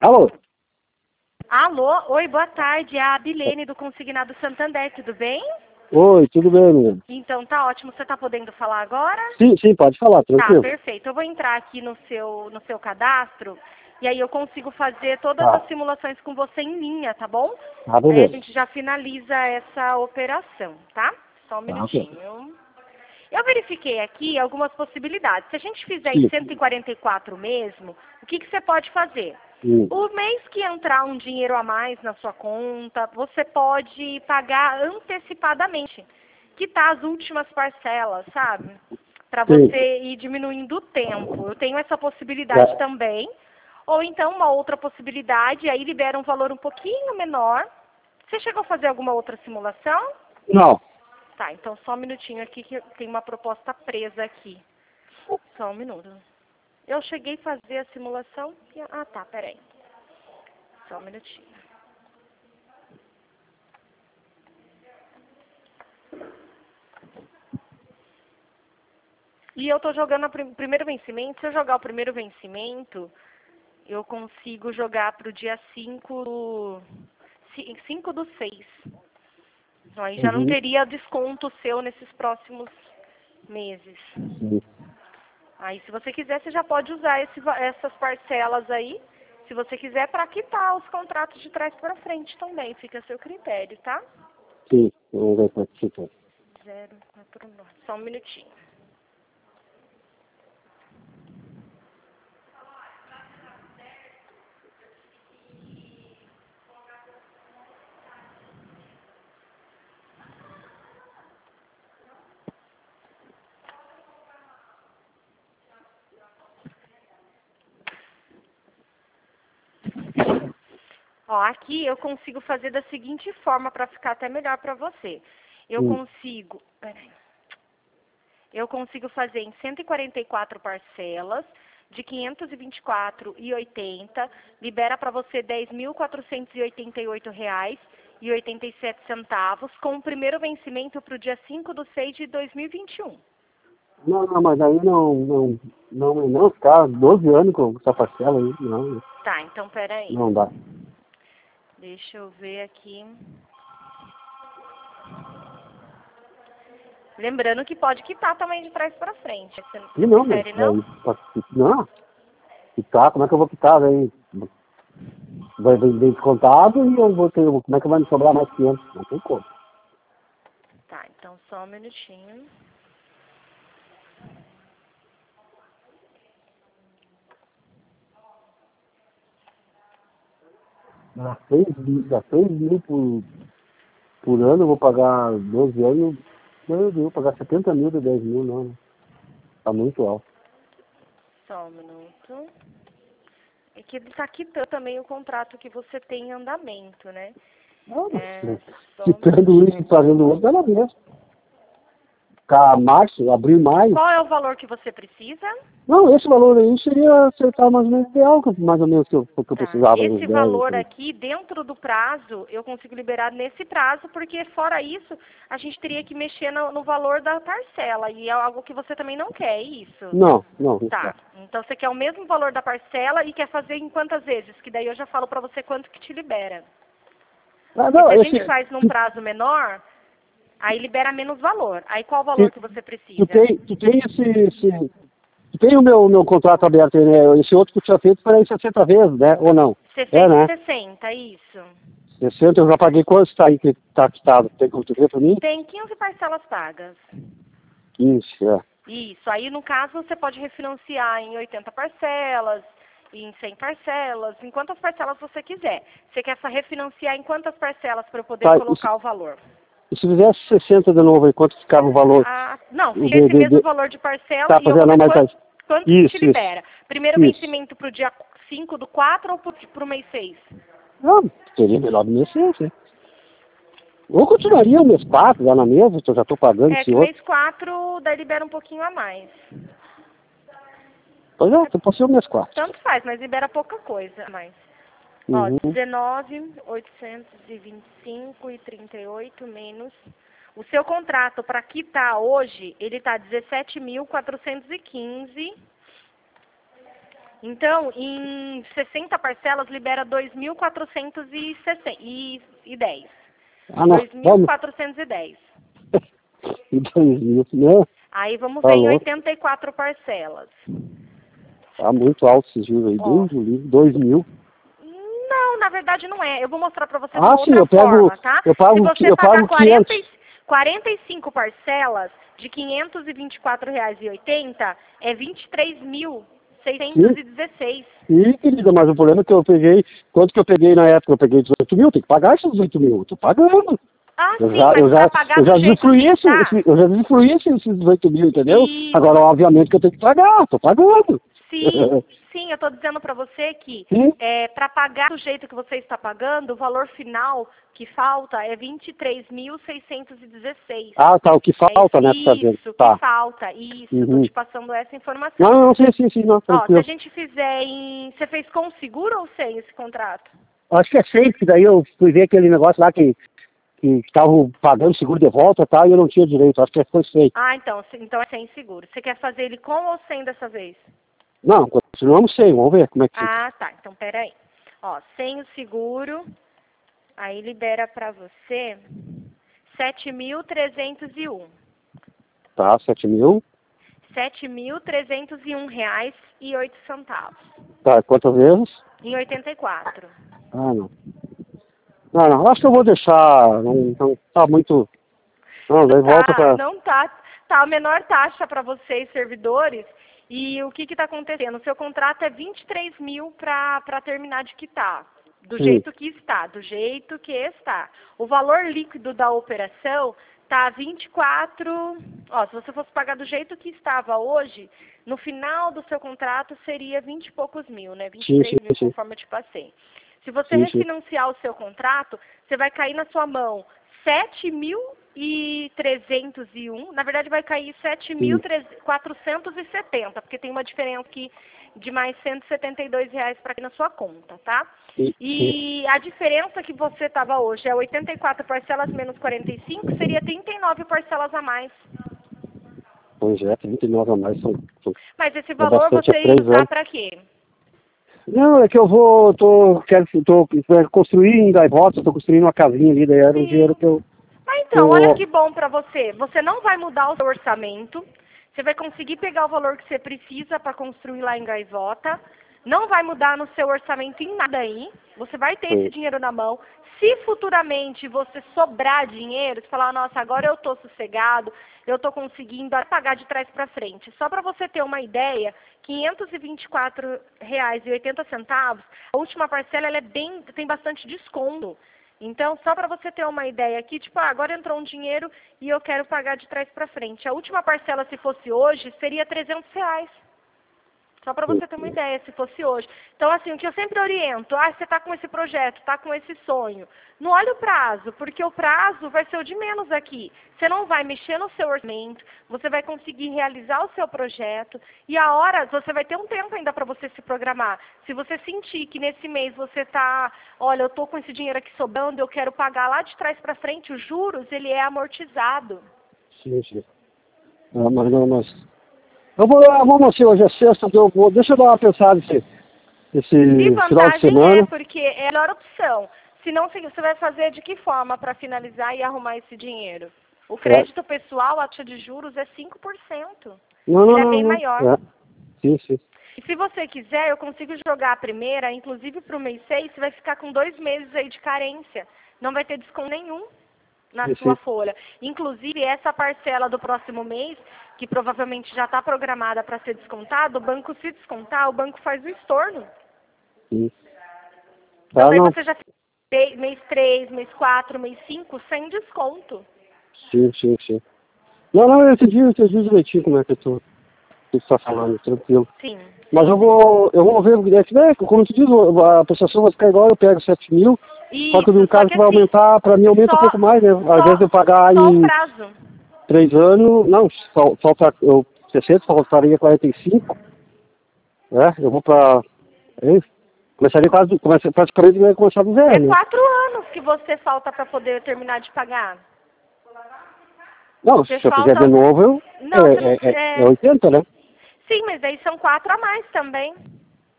Alô? Alô, oi, boa tarde, é a Abilene do Consignado Santander, tudo bem? Oi, tudo bem, menino? Então tá ótimo, você tá podendo falar agora? Sim, pode falar, Tá, tranquilo. perfeito. Eu vou entrar aqui no seu cadastro e aí eu consigo fazer todas Tá. as simulações com você em linha, tá bom? Tá, Aí a beleza. gente já finaliza essa operação, tá? Só um Tá, ok. minutinho. Eu verifiquei aqui algumas possibilidades. Se a gente fizer em Sim. 144 mesmo, o que você pode fazer? O mês que entrar um dinheiro a mais na sua conta, você pode pagar antecipadamente, quitar as últimas parcelas, sabe? Para Sim. você ir diminuindo o tempo. Eu tenho essa possibilidade também. Ou então uma outra possibilidade, aí libera um valor um pouquinho menor. Você chegou a fazer alguma outra simulação? Não. Tá, então só um minutinho aqui que tem uma proposta presa aqui. Só um minuto. Eu cheguei a fazer a simulação. Ah, tá, peraí. Só um minutinho. E eu tô jogando o primeiro vencimento. Se eu jogar o primeiro vencimento, eu consigo jogar pro dia 5 do 6. Então, aí já não teria desconto seu nesses próximos meses. Sim. Aí, se você quiser, você já pode usar essas parcelas aí, se você quiser, para quitar os contratos de trás para frente também. Fica a seu critério, tá? Sim, vamos ver quanto fica. 049. Só um minutinho. Ó, aqui eu consigo fazer da seguinte forma para ficar até melhor para você. Eu consigo, peraí. Eu consigo fazer em 144 parcelas de 524,80, libera para você R$ 10.488,87 com o primeiro vencimento para o dia 5 de 6 de 2021. Não, mas aí não ficar 12 anos com essa parcela aí, não. Tá, então peraí. Não dá. Deixa eu ver aqui. Lembrando que pode quitar também de trás para frente. Você Não, prefere, não? Não. Quitar, como é que eu vou quitar? Vai bem descontado e eu vou ter. Como é que vai me sobrar mais 500? Não tem como. Tá, então só um minutinho. Dá 6 mil por ano, eu vou pagar 12 anos. Eu vou pagar 70 mil de 10 mil, não. Tá muito alto. Só um minuto. É que ele está quitando também o contrato que você tem em andamento, né? Quitando isso e fazendo outro, dá na mesma. Ficar março, abrir mais. Qual é o valor que você precisa? Não, esse valor aí seria acertar mais ou menos ideal, mais ou menos que eu precisava. Esse Uns 10, valor assim. aqui, dentro do prazo, eu consigo liberar nesse prazo, porque fora isso, a gente teria que mexer no valor da parcela, e é algo que você também não quer, é isso? Não. Tá, então você quer o mesmo valor da parcela e quer fazer em quantas vezes? Que daí eu já falo pra você quanto que te libera. Ah, Porque não, se a gente faz num prazo menor, aí libera menos valor. Aí qual o valor que você precisa? tu tem tu tem o meu contrato aberto aí, né? Esse outro que eu tinha feito foi em 60 vezes, né? Ou não? Você fez Né? 60, isso. 60 eu já paguei quanto está aí que está quitado? Tem como tu ver para mim? Tem 15 parcelas pagas. 15, Isso. Aí, no caso, você pode refinanciar em 80 parcelas, em 100 parcelas, em quantas parcelas você quiser. Você quer refinanciar em quantas parcelas para eu poder colocar o valor? E se fizesse 60 de novo aí, quanto ficava o valor? Não, fica esse mesmo valor de parcela e eu vou ver quanto que te libera. Primeiro vencimento para o dia 5 do 4 ou para o mês 6? Não, seria melhor do mês 6, né? Ou continuaria o mês 4 lá na mesa, que eu já estou pagando esse que outro. mês 4 daí libera um pouquinho a mais. Pois é, então pode ser o mês 4. Tanto faz, mas libera pouca coisa a mais. Ó, 19.825,38 menos. O seu contrato para quitar hoje, ele tá 17.415 Então, em 60 parcelas, libera 2.410. Ah, não. 2.410. E 2.000, né? Aí vamos Tá ver em louco. 84 parcelas. Tá muito alto esses juros aí. Ó. 2.000. Não, na verdade não é. Eu vou mostrar para você de Ah, uma sim, outra eu pego, forma, tá? eu pago, Se você eu pagar pago 500. 45 parcelas de R$ 524,80, é 23.616. Ih, querida, mas o problema é que eu peguei, quanto que eu peguei na época? Eu peguei 18.000, tem que pagar esses 18.000, eu tô pagando. Ah, Eu sim, já, mas eu já, para pagar eu do já jeito usufruí que tá. eu já usufruí esses 18.000, entendeu? Isso. Agora, obviamente que eu tenho que pagar, tô pagando. Sim, sim, eu estou dizendo para você que Sim? para pagar do jeito que você está pagando, o valor final que falta é 23.616. Ah, tá, o que falta, né, pra saber. Isso, que Tá. falta, isso, estou Uhum. te passando essa informação. Não, sim, não, Ó, se a tranquilo. gente fizer em... Você fez com seguro ou sem esse contrato? Acho que é sempre, daí eu fui ver aquele negócio lá que estavam pagando seguro de volta, tá, e eu não tinha direito, acho que foi feito. Ah, então é sem seguro. Você quer fazer ele com ou sem dessa vez? Não, continuamos sem, vamos ver como é que fica. Ah, tá. Então, peraí. Ó, sem o seguro, aí libera pra você 7.301. Tá, 7.000. R$ 7.301,08. Tá, quantas vezes? Em 84. Ah, não. Não, acho que eu vou deixar, não tá muito... Não, daí volta Tá, pra... não tá. Tá a menor taxa para vocês, servidores. E o que está acontecendo? O seu contrato é 23 mil para terminar de quitar. Do Sim. jeito que está, do jeito que está. O valor líquido da operação tá 24. Ó, se você fosse pagar do jeito que estava hoje, no final do seu contrato seria 20 e poucos mil, né? 23 mil, Sim. conforme eu te passei. Se você Sim. refinanciar o seu contrato, você vai cair na sua mão 7.301, na verdade vai cair 7.470, porque tem uma diferença aqui de mais R$ 172 para aqui na sua conta, tá? E a diferença que você estava hoje é 84 parcelas menos 45, seria 39 parcelas a mais. Pois é, 39 a mais são Mas esse é valor bastante, você é ia 3 usar anos. para quê? Não, é que quero construir em Gaivota, tô construindo uma casinha ali, daí era um dinheiro que eu... Ah, então, olha que bom para você. Você não vai mudar o seu orçamento. Você vai conseguir pegar o valor que você precisa para construir lá em Gaivota. Não vai mudar no seu orçamento em nada aí. Você vai ter esse dinheiro na mão. Se futuramente você sobrar dinheiro, você falar, nossa, agora eu estou sossegado, eu estou conseguindo pagar de trás para frente. Só para você ter uma ideia, R$ 524,80, a última parcela ela tem bastante desconto. Então, só para você ter uma ideia aqui, tipo, agora entrou um dinheiro e eu quero pagar de trás para frente. A última parcela, se fosse hoje, seria R$ 300. Só para você ter uma ideia, se fosse hoje. Então, assim, o que eu sempre oriento, você está com esse projeto, está com esse sonho. Não olhe o prazo, porque o prazo vai ser o de menos aqui. Você não vai mexer no seu orçamento, você vai conseguir realizar o seu projeto e a hora, você vai ter um tempo ainda para você se programar. Se você sentir que nesse mês você está, olha, eu estou com esse dinheiro aqui sobrando, eu quero pagar lá de trás para frente, os juros, ele é amortizado. Sim. Mas... Vamos assim, hoje é sexta, deixa eu dar uma pensada esse De final de vantagem semana. porque é a melhor opção. Senão você vai fazer de que forma para finalizar e arrumar esse dinheiro? O crédito pessoal, a taxa de juros é 5%. Ele é bem maior. Sim. E se você quiser, eu consigo jogar a primeira, inclusive para o mês 6, você vai ficar com 2 meses aí de carência. Não vai ter desconto nenhum na sua folha. Inclusive, essa parcela do próximo mês, que provavelmente já está programada para ser descontada, o banco, se descontar, o banco faz o estorno. Sim. Então, daí você já fica mês 3, mês 4, mês 5, sem desconto. Sim. Não, eu entendi direitinho como é que tu está falando, tranquilo. Sim. Mas eu vou ver o que é, como tu diz, a prestação vai ficar igual, eu pego 7 mil, só que no caso que vai aumentar, para mim aumenta um pouco mais, né? Ao invés de eu pagar em 3 anos, não, falta 60, faltaria 45, né? Eu vou para... praticamente vai começar do zero, É né? 4 anos que você falta para poder terminar de pagar. Não, se eu fizer de novo, é 80, né? Sim, mas aí são 4 a mais também.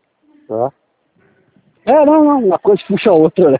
Tá. Não, uma coisa puxa a outra, né?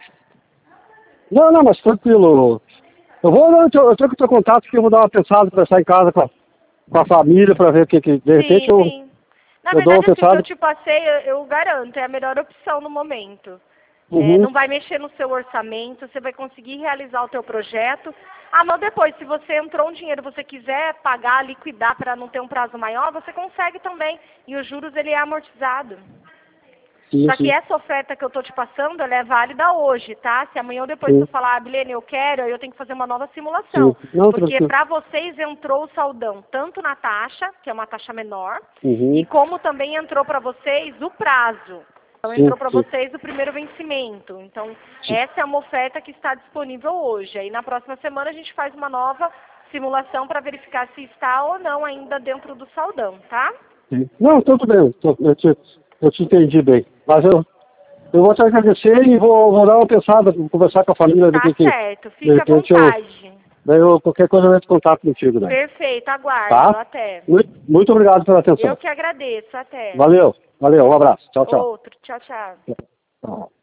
Não, mas tranquilo. Eu tenho que ter contato, que eu vou dar uma pensada, conversar em casa com a família, para ver o que de repente sim. Na eu dou uma verdade, assim, que pensada. eu te passei, eu garanto, é a melhor opção no momento. Uhum. Não vai mexer no seu orçamento, você vai conseguir realizar o teu projeto. Mas depois, se você entrou um dinheiro, você quiser pagar, liquidar para não ter um prazo maior, você consegue também. E os juros, ele é amortizado. Sim, Só que sim. essa oferta que eu tô te passando, ela é válida hoje, tá? Se amanhã ou depois Sim. tu falar, Bilene, eu quero, aí eu tenho que fazer uma nova simulação. Sim. Não, Porque tranquilo. para vocês entrou o saldão, tanto na taxa, que é uma taxa menor, Uhum. e como também entrou para vocês o prazo. Então Sim, entrou para sim. vocês o primeiro vencimento. Então, essa é uma oferta que está disponível hoje. Aí na próxima semana a gente faz uma nova simulação para verificar se está ou não ainda dentro do saldão, tá? Sim. Não, tudo bem. Eu te entendi bem. Mas eu vou te agradecer e vou dar uma pensada, conversar com a família do Tá que certo, de fica à repente vontade. qualquer coisa eu entro em contato contigo, né? Perfeito, aguardo. Tá? Até. Muito obrigado pela atenção. Eu que agradeço. Até. Valeu, um abraço. Tchau, tchau. Outro. Tchau, tchau. Tchau.